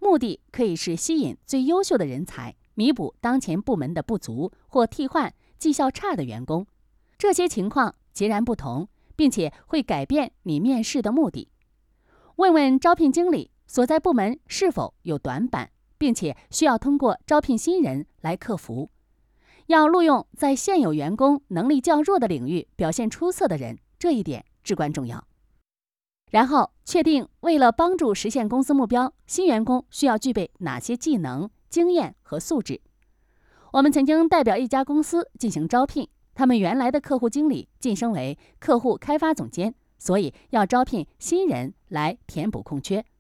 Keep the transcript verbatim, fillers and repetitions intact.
目的可以是吸引最优秀的人才，弥补当前部门的不足或替换绩效差的员工。这些情况截然不同，并且会改变你面试的目的。问问招聘经理所在部门是否有短板，并且需要通过招聘新人来克服。要录用在现有员工能力较弱的领域表现出色的人，这一点至关重要。然后确定为了帮助实现公司目标，新员工需要具备哪些技能、经验和素质。我们曾经代表一家公司进行招聘，他们原来的客户经理晋升为客户开发总监，所以要招聘新人来填补空缺。